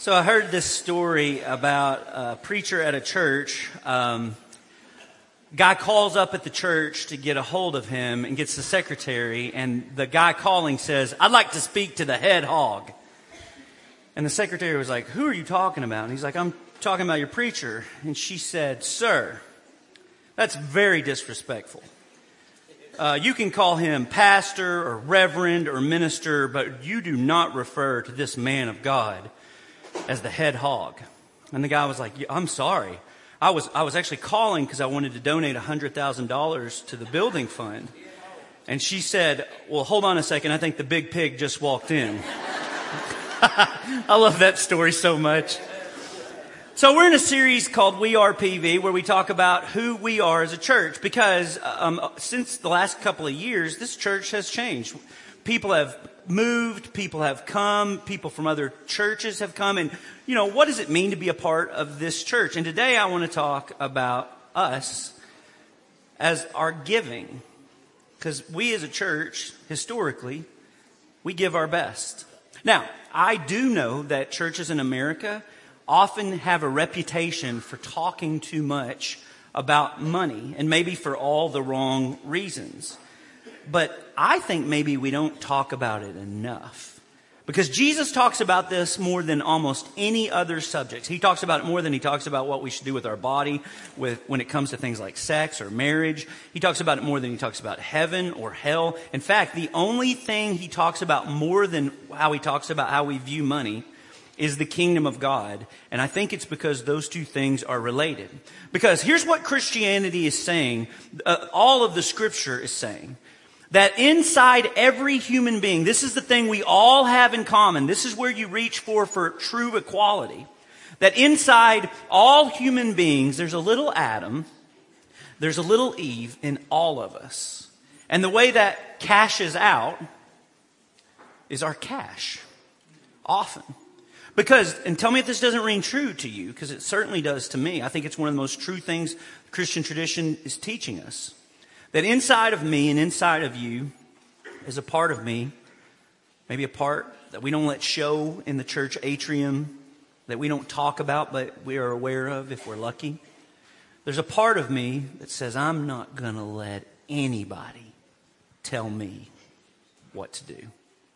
So I heard this story about a preacher at a church. Guy calls up at the church to get a hold of him and gets the secretary, and the guy calling says, "I'd like to speak to the head hog." And the secretary was like, "Who are you talking about?" And he's like, "I'm talking about your preacher." And she said, "Sir, that's very disrespectful. You can call him pastor or reverend or minister, but you do not refer to this man of God as the head hog." And the guy was like, "I'm sorry. I was actually calling because I wanted to donate $100,000 to the building fund." And she said, "Well, hold on a second. I think the big pig just walked in." I love that story so much. So we're in a series called We Are PV, where we talk about who we are as a church, because since the last couple of years, this church has changed. People have moved, people have come, people from other churches have come, and what does it mean to be a part of this church? And today I want to talk about us as our giving, because we as a church, historically, we give our best. Now, I do know that churches in America often have a reputation for talking too much about money, and maybe for all the wrong reasons. But I think maybe we don't talk about it enough, because Jesus talks about this more than almost any other subject. He talks about it more than he talks about what we should do with our body when it comes to things like sex or marriage. He talks about it more than he talks about heaven or hell. In fact, the only thing he talks about more than how he talks about how we view money is the kingdom of God. And I think it's because those two things are related. Because here's what Christianity is saying, all of the scripture is saying, that inside every human being, this is the thing we all have in common. This is where you reach for true equality. That inside all human beings, there's a little Adam, there's a little Eve in all of us. And the way that cashes out is our cash. Often. Because, and tell me if this doesn't ring true to you, because it certainly does to me. I think it's one of the most true things the Christian tradition is teaching us. That inside of me and inside of you is a part of me, maybe a part that we don't let show in the church atrium, that we don't talk about, but we are aware of if we're lucky. There's a part of me that says, I'm not going to let anybody tell me what to do.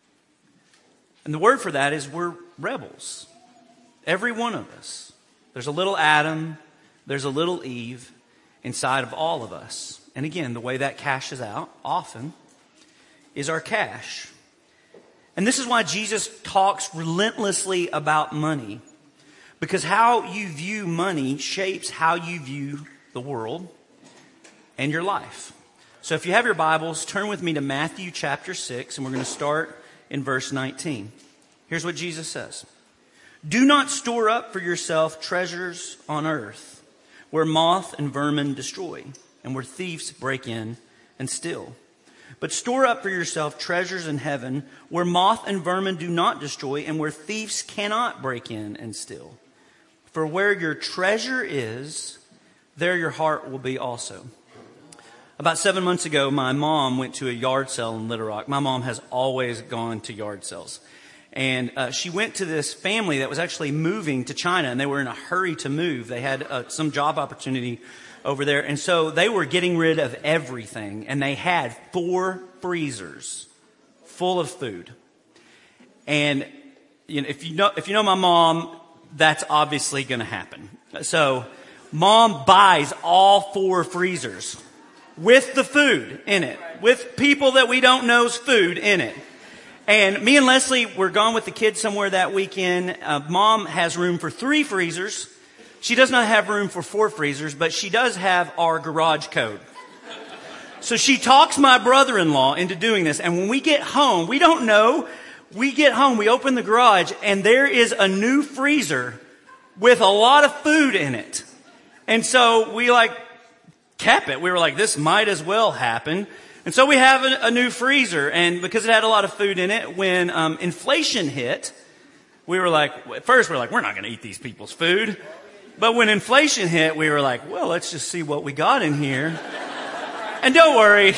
And the word for that is we're rebels. Every one of us. There's a little Adam, there's a little Eve inside of all of us. And again, the way that cashes out often is our cash. And this is why Jesus talks relentlessly about money. Because how you view money shapes how you view the world and your life. So if you have your Bibles, turn with me to Matthew chapter 6, and we're going to start in verse 19. Here's what Jesus says. "Do not store up for yourself treasures on earth, where moth and vermin destroy, and where thieves break in and steal. But store up for yourself treasures in heaven, where moth and vermin do not destroy, and where thieves cannot break in and steal. For where your treasure is, there your heart will be also." About 7 months ago, my mom went to a yard sale in Little Rock. My mom has always gone to yard sales. And she went to this family that was actually moving to China, and they were in a hurry to move. They had some job opportunity over there. And so they were getting rid of everything. And they had 4 freezers full of food. And if you know my mom, that's obviously going to happen. So mom buys all 4 freezers with the food in it, with people that we don't know's food in it. And me and Leslie were gone with the kids somewhere that weekend. Mom has room for 3 freezers. She does not have room for 4 freezers, but she does have our garage code. So she talks my brother-in-law into doing this. And when we get home, we don't know. We get home, we open the garage, and there is a new freezer with a lot of food in it. And so we kept it. We were like, this might as well happen. And so we have a new freezer. And because it had a lot of food in it, when inflation hit, we were like, at first we were like, we're not going to eat these people's food. But when inflation hit, we were like, well, let's just see what we got in here. And don't worry,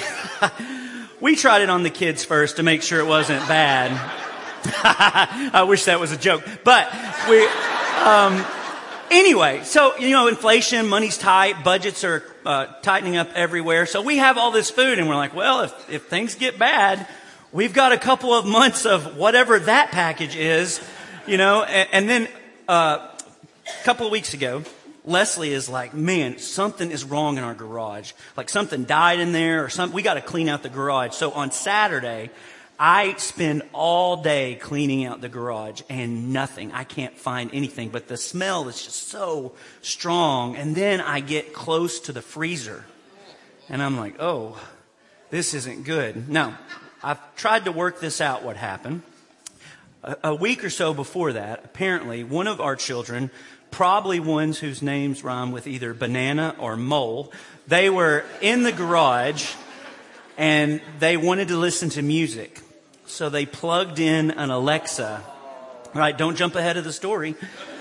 we tried it on the kids first to make sure it wasn't bad. I wish that was a joke. But Anyway, so, inflation, money's tight, budgets are tightening up everywhere. So we have all this food and we're like, well, if things get bad, we've got a couple of months of whatever that package is, and then a couple of weeks ago, Leslie is like, man, something is wrong in our garage. Like something died in there or something. We got to clean out the garage. So on Saturday, I spend all day cleaning out the garage and nothing. I can't find anything, but the smell is just so strong. And then I get close to the freezer and I'm like, oh, this isn't good. Now, I've tried to work this out, what happened. A week or so before that, apparently one of our children, probably ones whose names rhyme with either banana or mole, they were in the garage and they wanted to listen to music. So they plugged in an Alexa. Right, don't jump ahead of the story.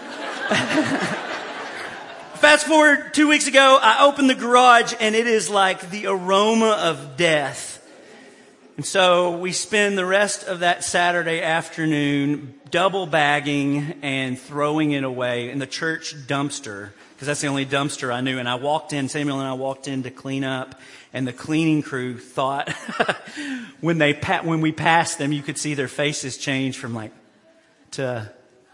Fast forward 2 weeks ago, I opened the garage and it is like the aroma of death. And so we spend the rest of that Saturday afternoon double bagging and throwing it away in the church dumpster, because that's the only dumpster I knew. And I walked in, Samuel and I walked in to clean up, and the cleaning crew thought when we passed them, you could see their faces change from like to,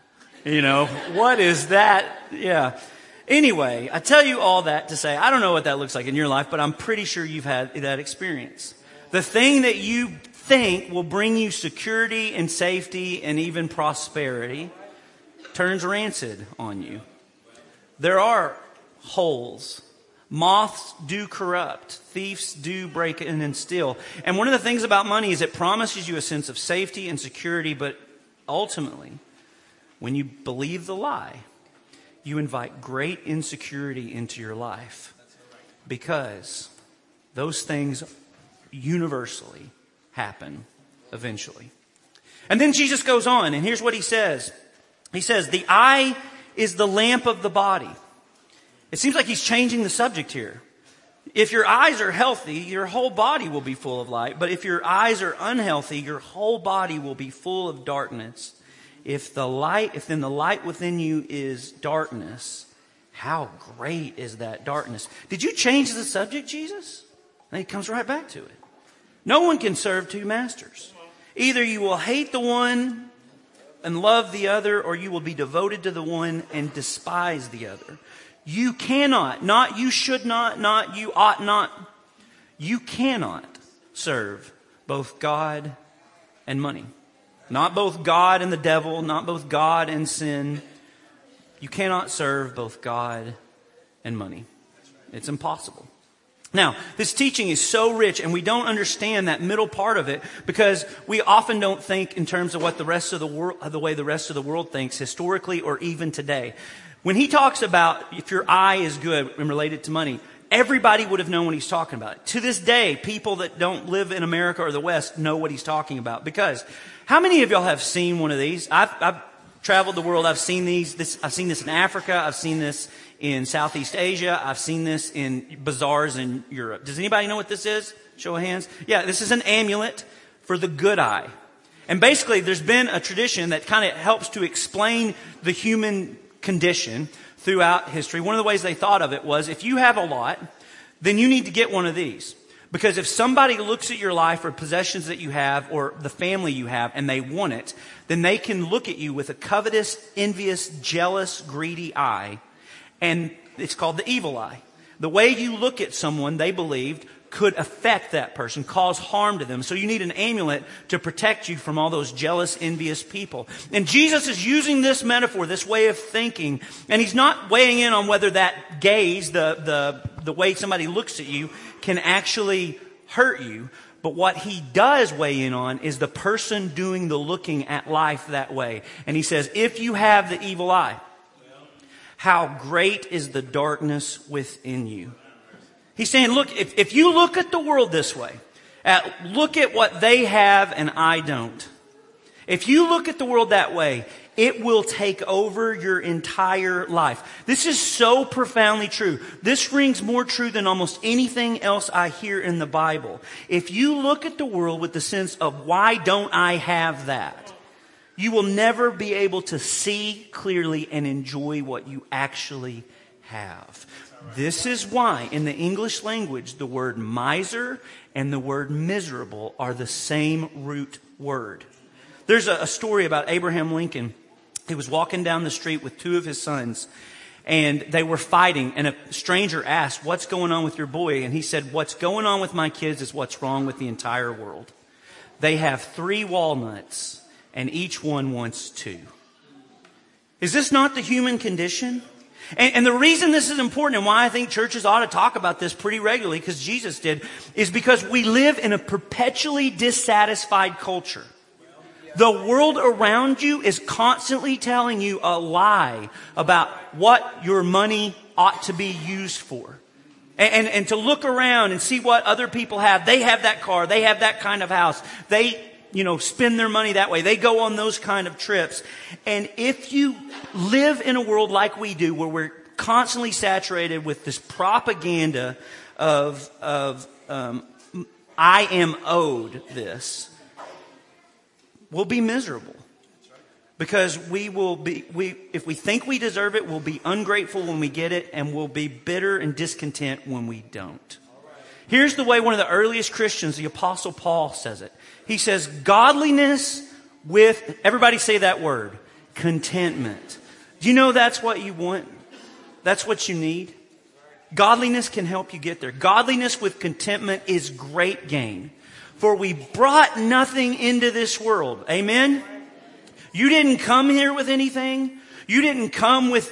what is that? Yeah. Anyway, I tell you all that to say, I don't know what that looks like in your life, but I'm pretty sure you've had that experience. The thing that you think will bring you security and safety and even prosperity turns rancid on you. There are holes. Moths do corrupt. Thieves do break in and steal. And one of the things about money is it promises you a sense of safety and security, but ultimately, when you believe the lie, you invite great insecurity into your life, because those things universally happen eventually. And then Jesus goes on, and here's what he says. He says, the eye is the lamp of the body. It seems like he's changing the subject here. If your eyes are healthy, your whole body will be full of light. But if your eyes are unhealthy, your whole body will be full of darkness. If then the light within you is darkness, how great is that darkness? Did you change the subject, Jesus? And he comes right back to it. No one can serve two masters. Either you will hate the one and love the other, or you will be devoted to the one and despise the other. You cannot, not you should not you ought not. You cannot serve both God and money. Not both God and the devil, not both God and sin. You cannot serve both God and money. It's impossible. Now, this teaching is so rich, and we don't understand that middle part of it because we often don't think in terms of what the way the rest of the world thinks historically or even today. When he talks about if your eye is good and related to money, everybody would have known what he's talking about. To this day, people that don't live in America or the West know what he's talking about. Because how many of y'all have seen one of these? I've traveled the world. I've seen these. I've seen this in Africa. I've seen this in Southeast Asia. I've seen this in bazaars in Europe. Does anybody know what this is? Show of hands. Yeah, this is an amulet for the good eye. And basically, there's been a tradition that kind of helps to explain the human condition throughout history. One of the ways they thought of it was, if you have a lot, then you need to get one of these. Because if somebody looks at your life or possessions that you have or the family you have and they want it, then they can look at you with a covetous, envious, jealous, greedy eye. And it's called the evil eye. The way you look at someone, they believed, could affect that person, cause harm to them. So you need an amulet to protect you from all those jealous, envious people. And Jesus is using this metaphor, this way of thinking, and he's not weighing in on whether that gaze, the way somebody looks at you, can actually hurt you. But what he does weigh in on is the person doing the looking at life that way. And he says, if you have the evil eye, how great is the darkness within you. He's saying, look, if you look at the world this way, look at what they have and I don't. If you look at the world that way, it will take over your entire life. This is so profoundly true. This rings more true than almost anything else I hear in the Bible. If you look at the world with the sense of, why don't I have that? You will never be able to see clearly and enjoy what you actually have. This is why in the English language, the word miser and the word miserable are the same root word. There's a story about Abraham Lincoln. He was walking down the street with two of his sons, and they were fighting, and a stranger asked, "What's going on with your boy?" And he said, "What's going on with my kids is what's wrong with the entire world. They have 3 walnuts, and each one wants 2. Is this not the human condition? And the reason this is important and why I think churches ought to talk about this pretty regularly, because Jesus did, is because we live in a perpetually dissatisfied culture. The world around you is constantly telling you a lie about what your money ought to be used for. And to look around and see what other people have. They have that car. They have that kind of house. They, spend their money that way. They go on those kind of trips. And if you live in a world like we do, where we're constantly saturated with this propaganda of I am owed this, we'll be miserable. Because if we think we deserve it, we'll be ungrateful when we get it, and we'll be bitter and discontent when we don't. Here's the way one of the earliest Christians, the Apostle Paul, says it. He says, godliness with, everybody say that word, contentment. Do you know that's what you want? That's what you need? Godliness can help you get there. Godliness with contentment is great gain. For we brought nothing into this world. Amen? You didn't come here with anything. You didn't come with,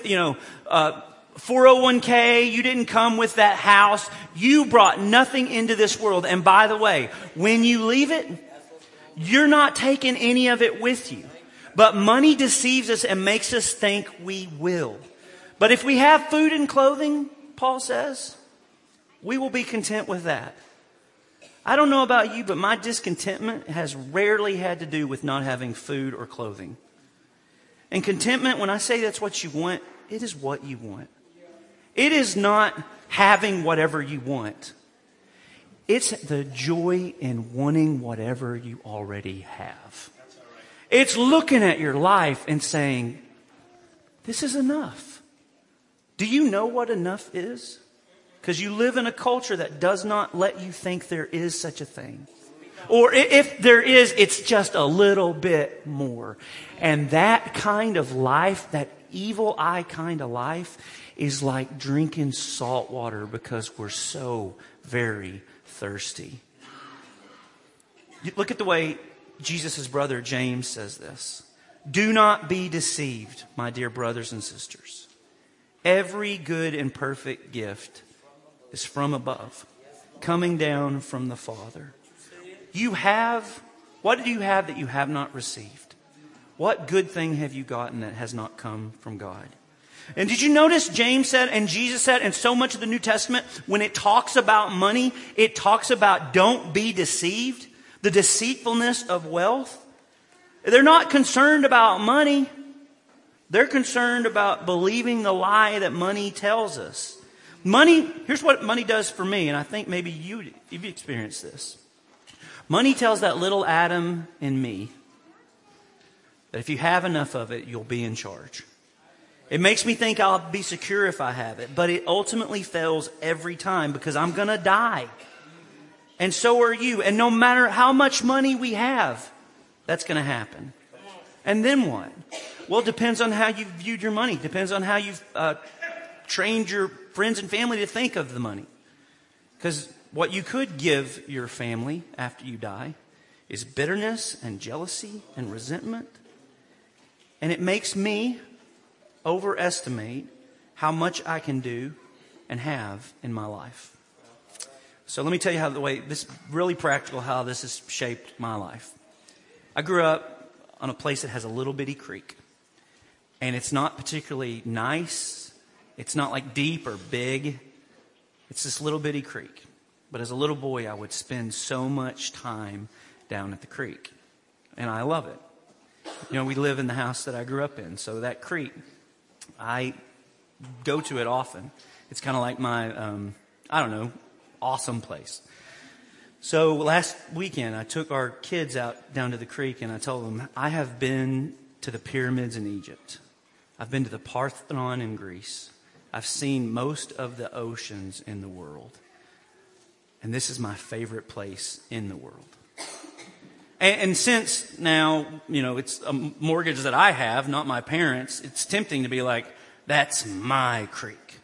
401k. You didn't come with that house. You brought nothing into this world. And by the way, when you leave it, you're not taking any of it with you. But money deceives us and makes us think we will. But if we have food and clothing, Paul says, we will be content with that. I don't know about you, but my discontentment has rarely had to do with not having food or clothing. And contentment, when I say that's what you want, it is what you want. It is not having whatever you want. It's the joy in wanting whatever you already have. It's looking at your life and saying, this is enough. Do you know what enough is? Because you live in a culture that does not let you think there is such a thing. Or if there is, it's just a little bit more. And that kind of life, that evil eye kind of life, is like drinking salt water because we're so very thirsty. Look at the way Jesus' brother James says this. Do not be deceived, my dear brothers and sisters. Every good and perfect gift is from above, coming down from the Father. What do you have that you have not received? What good thing have you gotten that has not come from God? And did you notice James said and Jesus said, and so much of the New Testament, when it talks about money, it talks about don't be deceived, the deceitfulness of wealth. They're not concerned about money. They're concerned about believing the lie that money tells us. Money, here's what money does for me, and I think maybe you've experienced this. Money tells that little Adam in me that if you have enough of it, you'll be in charge. It makes me think I'll be secure if I have it, but it ultimately fails every time because I'm going to die. And so are you. And no matter how much money we have, that's going to happen. And then what? Well, it depends on how you've viewed your money. It depends on how you've trained your friends and family to think of the money. Because what you could give your family after you die is bitterness and jealousy and resentment. And it makes me overestimate how much I can do and have in my life. So let me tell you how this really practical, how this has shaped my life. I grew up on a place that has a little bitty creek. And it's not particularly nice. It's not like deep or big. It's this little bitty creek. But as a little boy, I would spend so much time down at the creek. And I love it. We live in the house that I grew up in. So that creek, I go to it often. It's kind of like my, awesome place. So last weekend, I took our kids out down to the creek and I told them, I have been to the pyramids in Egypt. I've been to the Parthenon in Greece. I've seen most of the oceans in the world. And this is my favorite place in the world. And since now, it's a mortgage that I have, not my parents', it's tempting to be like, that's my creek.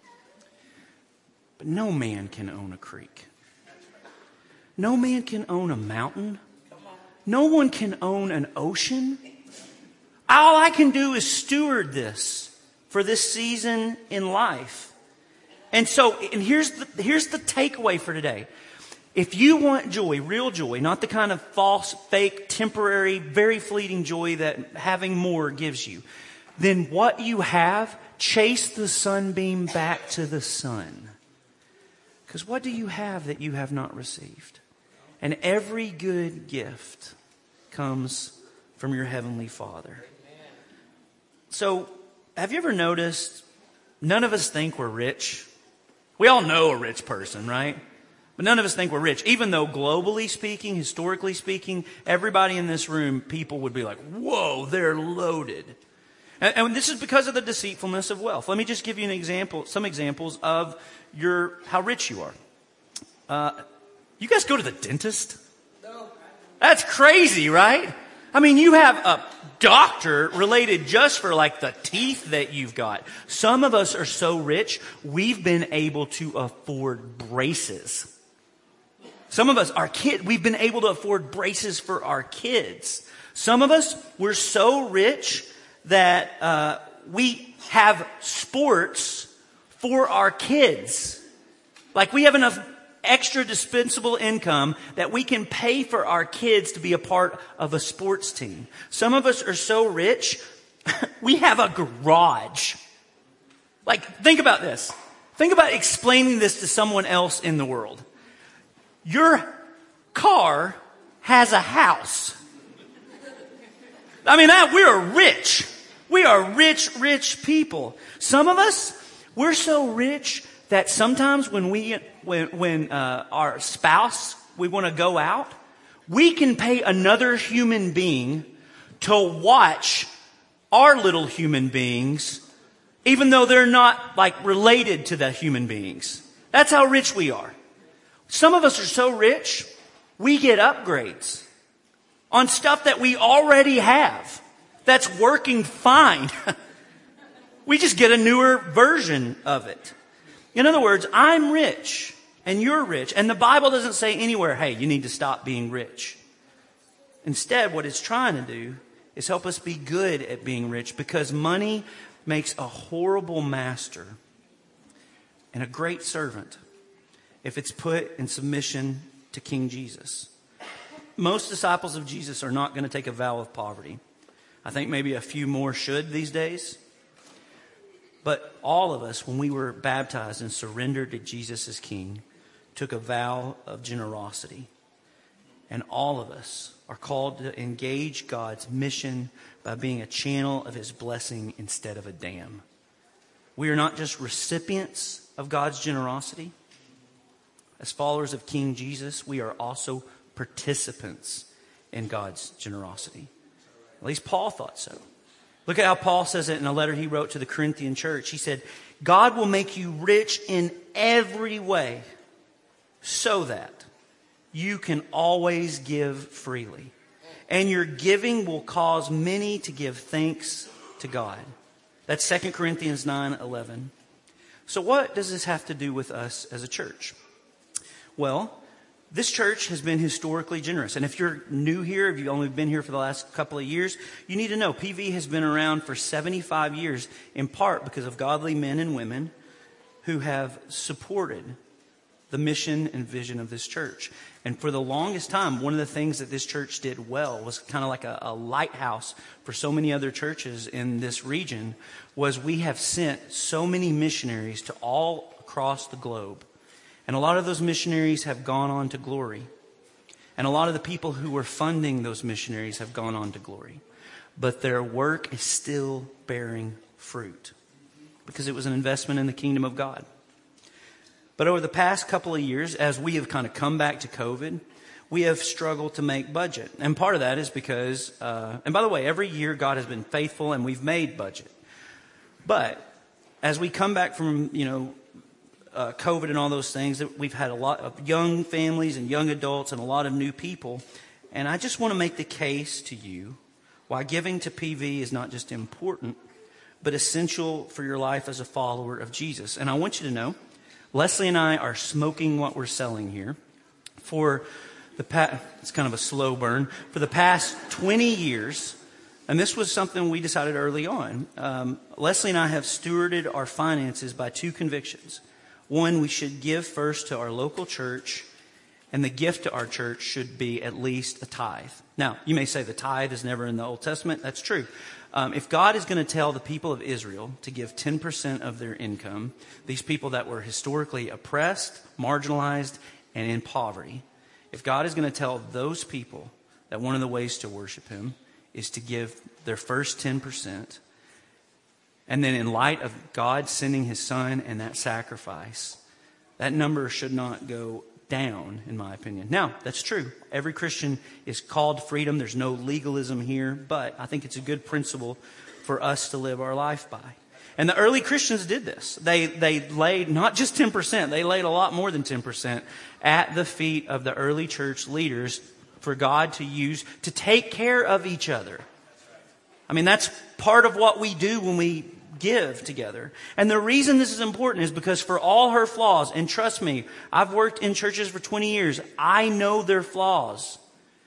But no man can own a creek. No man can own a mountain. No one can own an ocean. All I can do is steward this for this season in life. And here's the takeaway for today. If you want joy, real joy, not the kind of false, fake, temporary, very fleeting joy that having more gives you, then what you have, chase the sunbeam back to the sun. Because what do you have that you have not received? And every good gift comes from your Heavenly Father. So, have you ever noticed none of us think we're rich? We all know a rich person, right? But none of us think we're rich. Even though globally speaking, historically speaking, everybody in this room, people would be like, whoa, they're loaded. And this is because of the deceitfulness of wealth. Let me just give you some examples of how rich you are. You guys go to the dentist? No. That's crazy, right? I mean, you have a doctor related just for like the teeth that you've got. Some of us are so rich, we've been able to afford braces. Some of us, we've been able to afford braces for our kids. Some of us, we're so rich that we have sports for our kids. Like we have enough extra dispensable income that we can pay for our kids to be a part of a sports team. Some of us are so rich, we have a garage. Like, think about this. Think about explaining this to someone else in the world. Your car has a house. I mean, we are rich. We are rich people. Some of us, we're so rich that sometimes when our spouse, we want to go out, we can pay another human being to watch our little human beings, even though they're not like related to the human beings. That's how rich we are. Some of us are so rich, we get upgrades on stuff that we already have that's working fine. We just get a newer version of it. In other words, I'm rich and you're rich. And the Bible doesn't say anywhere, hey, you need to stop being rich. Instead, what it's trying to do is help us be good at being rich, because money makes a horrible master and a great servant if it's put in submission to King Jesus. Most disciples of Jesus are not going to take a vow of poverty. I think maybe a few more should these days. But all of us, when we were baptized and surrendered to Jesus as King, took a vow of generosity. And all of us are called to engage God's mission by being a channel of His blessing instead of a dam. We are not just recipients of God's generosity. As followers of King Jesus, we are also participants in God's generosity. At least Paul thought so. Look at how Paul says it in a letter he wrote to the Corinthian church. He said, God will make you rich in every way so that you can always give freely. And your giving will cause many to give thanks to God. That's 2 Corinthians 9:11. So what does this have to do with us as a church? Well, this church has been historically generous. And if you're new here, if you've only been here for the last couple of years, you need to know PV has been around for 75 years, in part because of godly men and women who have supported the mission and vision of this church. And for the longest time, one of the things that this church did well was kind of like a lighthouse for so many other churches in this region, was we have sent so many missionaries to all across the globe. And a lot of those missionaries have gone on to glory. And a lot of the people who were funding those missionaries have gone on to glory. But their work is still bearing fruit because it was an investment in the kingdom of God. But over the past couple of years, as we have kind of come back to COVID, we have struggled to make budget. And part of that is because, and by the way, every year God has been faithful and we've made budget. But as we come back from, COVID and all those things, we've had a lot of young families and young adults and a lot of new people. And I just want to make the case to you why giving to PV is not just important, but essential for your life as a follower of Jesus. And I want you to know, Leslie and I are smoking what we're selling here. It's kind of a slow burn. For the past 20 years, and this was something we decided early on, Leslie and I have stewarded our finances by two convictions. One, we should give first to our local church, and the gift to our church should be at least a tithe. Now, you may say the tithe is never in the Old Testament. That's true. If God is going to tell the people of Israel to give 10% of their income, these people that were historically oppressed, marginalized, and in poverty, if God is going to tell those people that one of the ways to worship Him is to give their first 10%, and then in light of God sending His Son and that sacrifice, that number should not go down, in my opinion. Now, that's true. Every Christian is called to freedom. There's no legalism here, but I think it's a good principle for us to live our life by. And the early Christians did this. They laid not just 10%, they laid a lot more than 10% at the feet of the early church leaders for God to use to take care of each other. I mean, that's part of what we do when we give together. And the reason this is important is because for all her flaws, and trust me, I've worked in churches for 20 years, I know their flaws.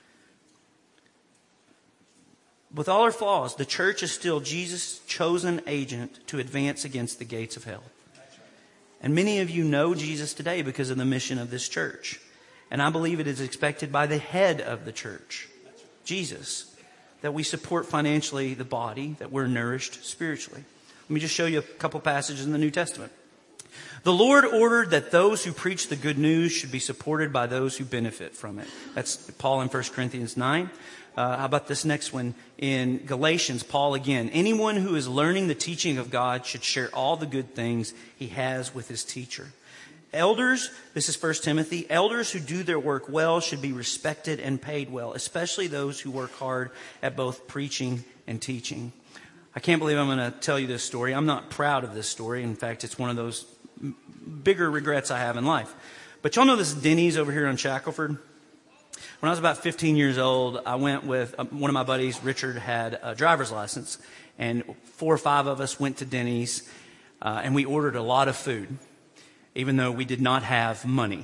With all her flaws, the church is still Jesus' chosen agent to advance against the gates of hell. And many of you know Jesus today because of the mission of this church. And I believe it is expected by the head of the church, Jesus, that we support financially the body, that we're nourished spiritually. Let me just show you a couple passages in the New Testament. The Lord ordered that those who preach the good news should be supported by those who benefit from it. That's Paul in 1 Corinthians 9. How about this next one? In Galatians, Paul again. Anyone who is learning the teaching of God should share all the good things he has with his teacher. Elders, this is 1 Timothy, elders who do their work well should be respected and paid well, especially those who work hard at both preaching and teaching. I can't believe I'm going to tell you this story. I'm not proud of this story. In fact, it's one of those bigger regrets I have in life. But y'all know this Denny's over here on Shackelford? When I was about 15 years old, I went with one of my buddies. Richard had a driver's license, and 4 or 5 of us went to Denny's, and we ordered a lot of food, even though we did not have money.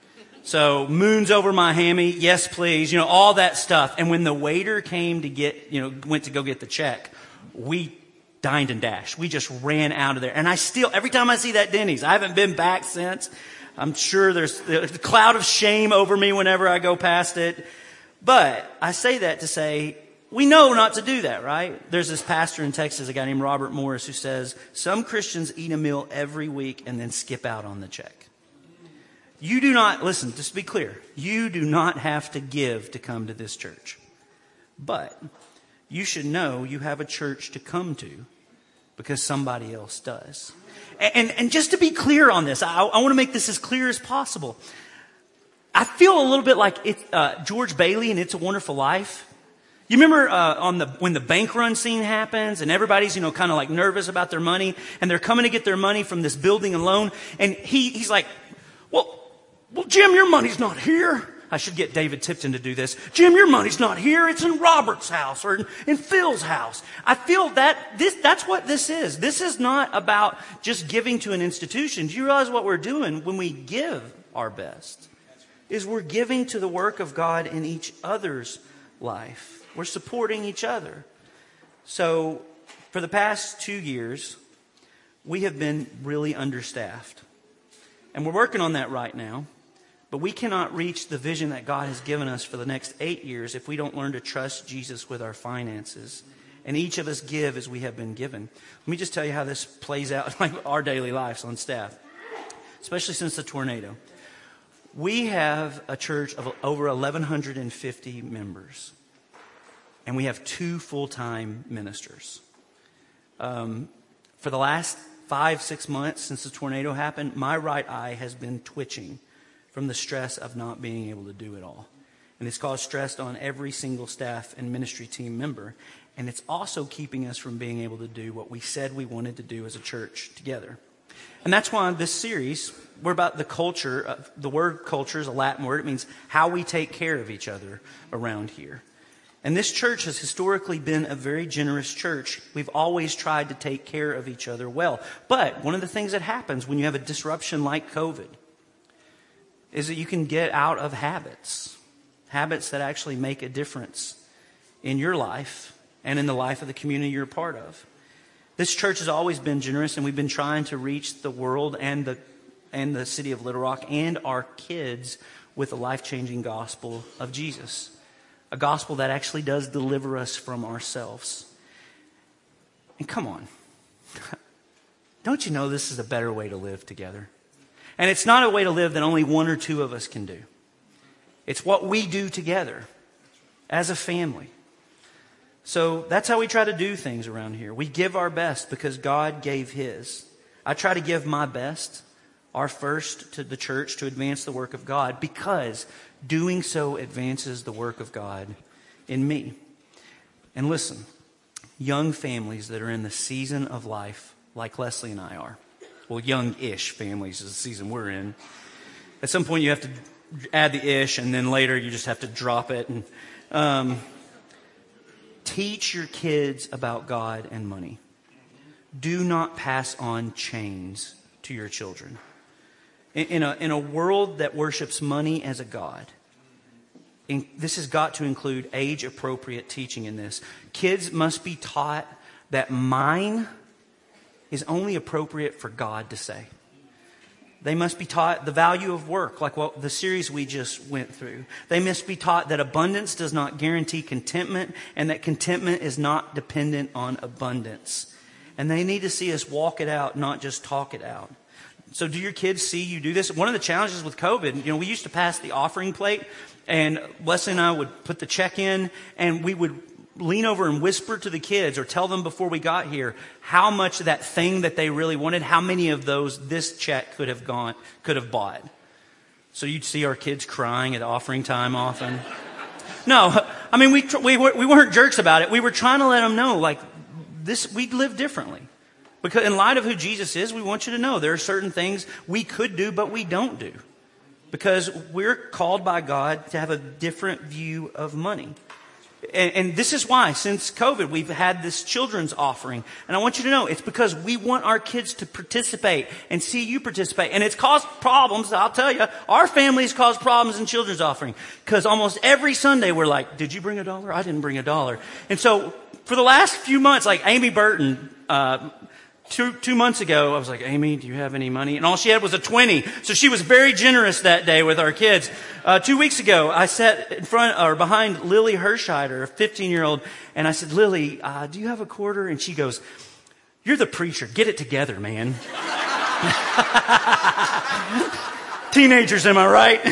So moons over my hammy, yes please, all that stuff. And when the waiter came to went to go get the check, we dined and dashed. We just ran out of there. And every time I see that Denny's, I haven't been back since. I'm sure there's a cloud of shame over me whenever I go past it. But I say that to say, we know not to do that, right? There's this pastor in Texas, a guy named Robert Morris, who says, some Christians eat a meal every week and then skip out on the check. You do not, listen, just to be clear, you do not have to give to come to this church. But you should know you have a church to come to because somebody else does. And just to be clear on this, I want to make this as clear as possible. I feel a little bit like George Bailey in It's a Wonderful Life. You remember when the bank run scene happens and everybody's kind of like nervous about their money and they're coming to get their money from this building and loan, and he's like, well, Jim, your money's not here. I should get David Tipton to do this. Jim, your money's not here. It's in Robert's house or in Phil's house. I feel that's what this is. This is not about just giving to an institution. Do you realize what we're doing when we give our best? Is we're giving to the work of God in each other's life. We're supporting each other. So for the past 2 years, we have been really understaffed. And we're working on that right now. But we cannot reach the vision that God has given us for the next 8 years if we don't learn to trust Jesus with our finances. And each of us give as we have been given. Let me just tell you how this plays out in like our daily lives on staff, especially since the tornado. We have a church of over 1,150 members, and we have 2 full-time ministers. For the last 5-6 months since the tornado happened, my right eye has been twitching from the stress of not being able to do it all. And it's caused stress on every single staff and ministry team member. And it's also keeping us from being able to do what we said we wanted to do as a church together. And that's why this series, we're about the culture. The word culture is a Latin word. It means how we take care of each other around here. And this church has historically been a very generous church. We've always tried to take care of each other well. But one of the things that happens when you have a disruption like COVID is that you can get out of habits that actually make a difference in your life and in the life of the community you're a part of. This church has always been generous, and we've been trying to reach the world and the city of Little Rock and our kids with the life-changing gospel of Jesus. A gospel that actually does deliver us from ourselves. And come on. Don't you know this is a better way to live together? And it's not a way to live that only one or two of us can do. It's what we do together as a family. So that's how we try to do things around here. We give our best because God gave His. I try to give my best, our first, to the church to advance the work of God, because doing so advances the work of God in me. And listen, young families that are in the season of life like Leslie and I are, well, young-ish families is the season we're in. At some point you have to add the ish, and then later you just have to drop it. And teach your kids about God and money. Do not pass on chains to your children. In a world that worships money as a god, this has got to include age-appropriate teaching in this. Kids must be taught that mine is only appropriate for God to say. They must be taught the value of work, like what the series we just went through. They must be taught that abundance does not guarantee contentment, and that contentment is not dependent on abundance. And they need to see us walk it out, not just talk it out. So do your kids see you do this? One of the challenges with COVID, we used to pass the offering plate, and Leslie and I would put the check in, and we would lean over and whisper to the kids or tell them before we got here how much of that thing that they really wanted, how many of those this check could have bought. So you'd see our kids crying at offering time often. No, I mean, we weren't jerks about it. We were trying to let them know, like, this, we live differently. Because in light of who Jesus is, we want you to know there are certain things we could do, but we don't do. Because we're called by God to have a different view of money. And this is why, since COVID, we've had this children's offering. And I want you to know, it's because we want our kids to participate and see you participate. And it's caused problems, I'll tell you. Our family's caused problems in children's offering. Because almost every Sunday we're like, did you bring $1? I didn't bring $1. And so, for the last few months, like Amy Burton, Two months ago, I was like, Amy, do you have any money? And all she had was a 20. So she was very generous that day with our kids. 2 weeks ago, I sat in front or behind Lily Hersheider, a 15-year-old, and I said, Lily, do you have a quarter? And she goes, you're the preacher. Get it together, man. Teenagers, am I right?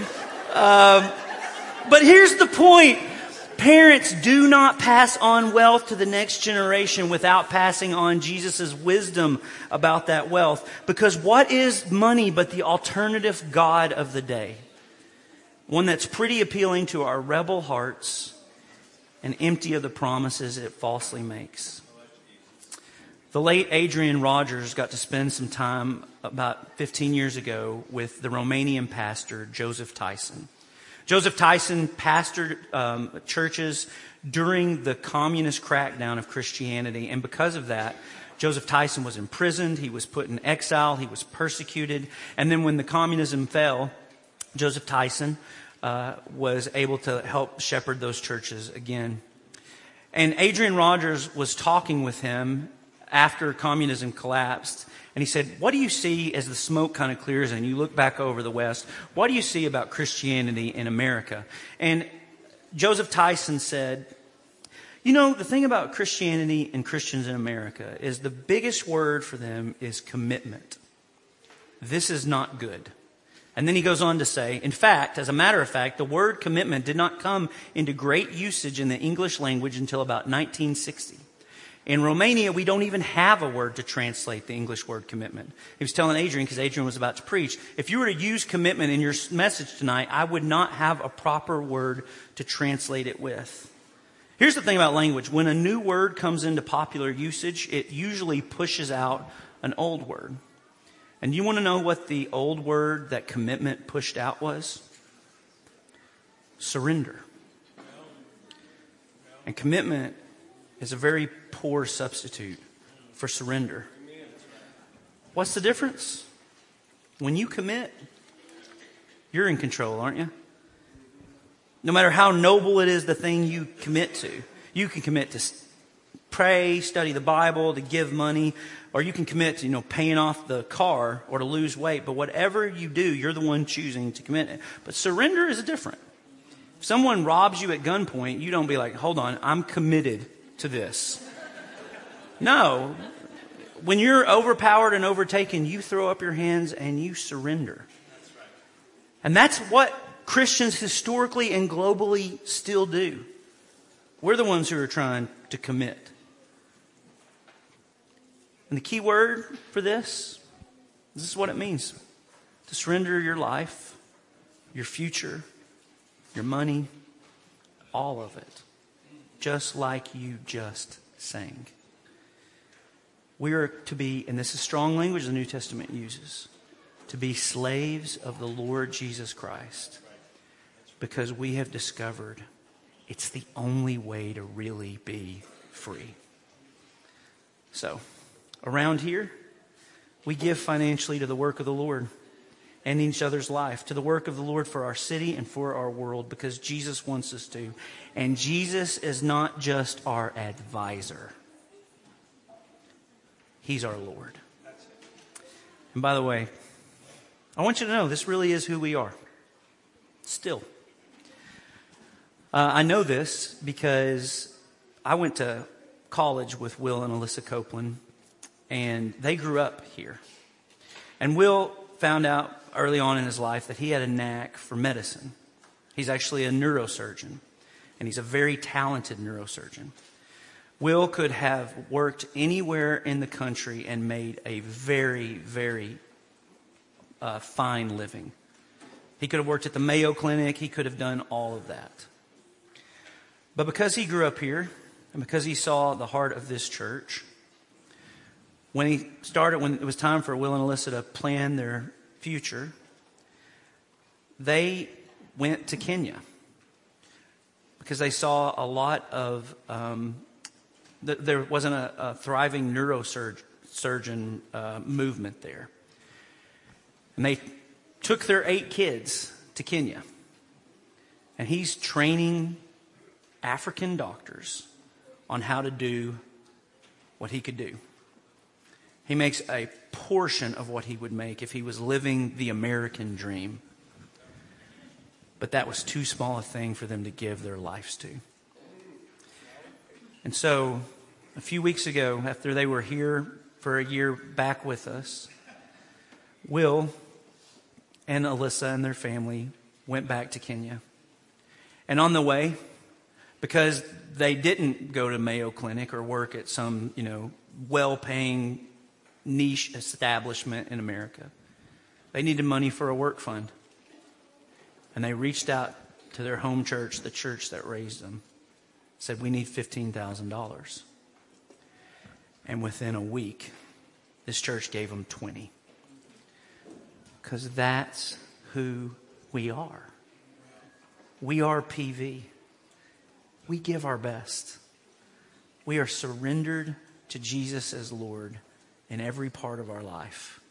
But here's the point. Parents, do not pass on wealth to the next generation without passing on Jesus' wisdom about that wealth. Because what is money but the alternative god of the day? One that's pretty appealing to our rebel hearts and empty of the promises it falsely makes. The late Adrian Rogers got to spend some time about 15 years ago with the Romanian pastor Joseph Tyson. Joseph Tyson pastored churches during the communist crackdown of Christianity. And because of that, Joseph Tyson was imprisoned. He was put in exile. He was persecuted. And then when the communism fell, Joseph Tyson was able to help shepherd those churches again. And Adrian Rogers was talking with him after communism collapsed. And he said, what do you see as the smoke kind of clears and you look back over the West? What do you see about Christianity in America? And Joseph Tyson said, the thing about Christianity and Christians in America is the biggest word for them is commitment. This is not good. And then he goes on to say, in fact, as a matter of fact, the word commitment did not come into great usage in the English language until about 1960. In Romania, we don't even have a word to translate the English word commitment. He was telling Adrian, because Adrian was about to preach, if you were to use commitment in your message tonight, I would not have a proper word to translate it with. Here's the thing about language. When a new word comes into popular usage, it usually pushes out an old word. And you want to know what the old word that commitment pushed out was? Surrender. And commitment is a very poor substitute for surrender. What's the difference? When you commit, you're in control, aren't you? No matter how noble it is, the thing you commit to. You can commit to pray, study the Bible, to give money, or you can commit to, paying off the car or to lose weight. But whatever you do, you're the one choosing to commit it. But surrender is different. If someone robs you at gunpoint, you don't be like, hold on, I'm committed to this. No. When you're overpowered and overtaken, you throw up your hands and you surrender. And that's what Christians historically and globally still do. We're the ones who are trying to commit. And the key word for this is what it means. To surrender your life, your future, your money, all of it. Just like you just sang. We are to be, and this is strong language the New Testament uses, to be slaves of the Lord Jesus Christ. Because we have discovered it's the only way to really be free. So, around here, we give financially to the work of the Lord and each other's life, to the work of the Lord for our city and for our world, because Jesus wants us to. And Jesus is not just our advisor. He's our Lord. And by the way, I want you to know this really is who we are. Still. I know this because I went to college with Will and Alyssa Copeland, and they grew up here. And Will found out early on in his life that he had a knack for medicine. He's actually a neurosurgeon, and he's a very talented neurosurgeon. Will could have worked anywhere in the country and made a very, very fine living. He could have worked at the Mayo Clinic. He could have done all of that. But because he grew up here, and because he saw the heart of this church, when it was time for Will and Alyssa to plan their future, they went to Kenya. Because they saw a lot of, there wasn't a thriving neurosurgeon movement there. And they took their 8 kids to Kenya. And he's training African doctors on how to do what he could do. He makes a portion of what he would make if he was living the American dream. But that was too small a thing for them to give their lives to. And so, a few weeks ago, after they were here for a year back with us, Will and Alyssa and their family went back to Kenya. And on the way, because they didn't go to Mayo Clinic or work at some, well-paying niche establishment in America, they needed money for a work fund. And they reached out to their home church, the church that raised them, said, we need $15,000. And within a week, this church gave them 20. Because that's who we are. We are PV. We give our best. We are surrendered to Jesus as Lord in every part of our life.